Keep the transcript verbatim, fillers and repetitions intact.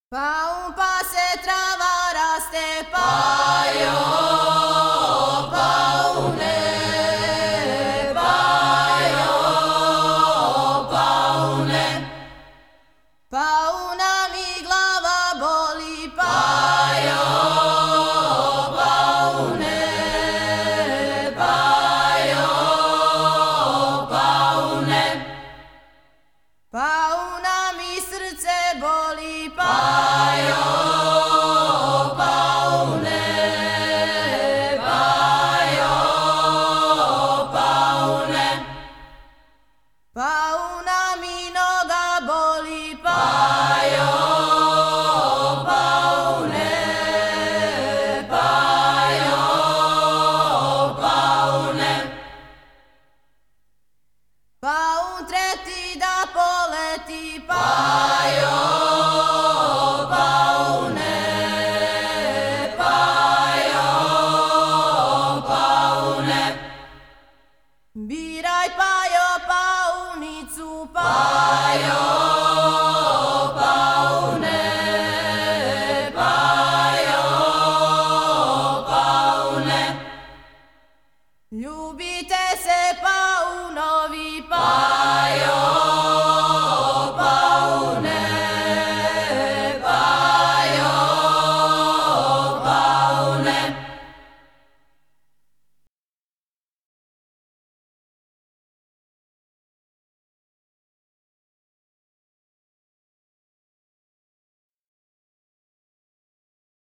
Pa un pa se trava raste, Pajo, paune, pajo, paune. pauna mi glava boli, Pajo, paune, pajo, paune. pauna mi srce boli, Pajo, paune, pajo, paune. pauna mi noga boli, Pajo, paune, pajo, paune. paun treti da poleti, Pajo, paune, pajo, paune. biraj pajo paunicu, Pajo,